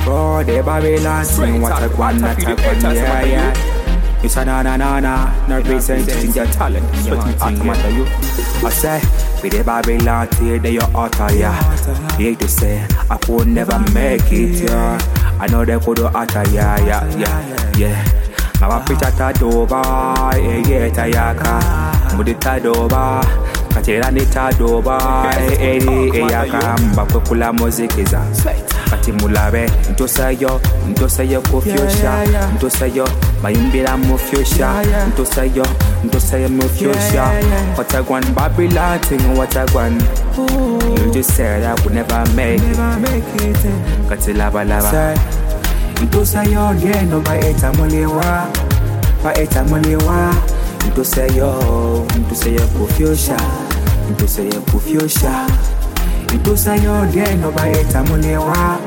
Oh, the Babylon thing, what a one, yeah. It's a na, no representing your talent. What matter you? I say, with the Babylon thing, they your utter, yeah. Hate to say, I could never make it, yeah. I know they could do utter, yeah. Now I preach at a doba, yeah, tayaka. Mudita doba, katera nita doba, yaka. Mbakula muzikiza. Kati mulabe, ntosayo kufyosha, ntosayo mayimbira mufyosha, ntosayo mufyosha. What a one Babylon thing, what a one. You just said I would never make it. Kati lava. Ntosayo ngeno baeta mulewa, ntosayo kufyosha, ntosayo ngeno baeta mulewa,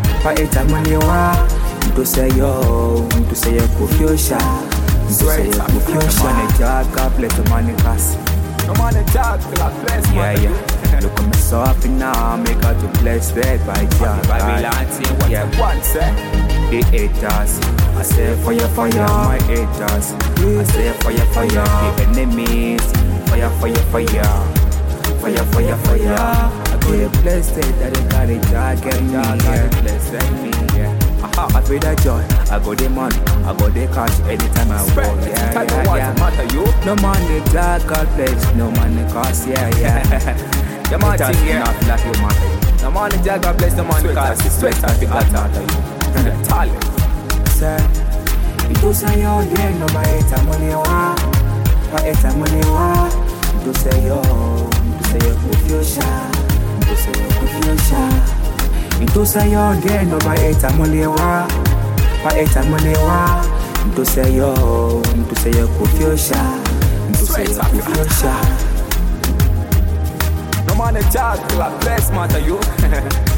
ntosayo kufyosha, money talk, God bless the money cast. No money talk, God bless money. Yeah. Look at me so happy now, make out to bless that by God. What say? The haters, I say fire, my haters. I say fire, the enemies. Fire. I go to bless that they got it, God bless me, yeah. I feel that joy, I go the money, I go the cash anytime I want, yeah. No money, God bless, no money cost, yeah. The man thing here, not your matter. the money God bless the money cost. It's sweat and the matter. Talent. Sir, ntosayo ngeno baeta mulewa, ntosayo kufyosha, ntosayo ngeno baeta mulewa, ntosayo kufyosha. No money talk, God bless matter you.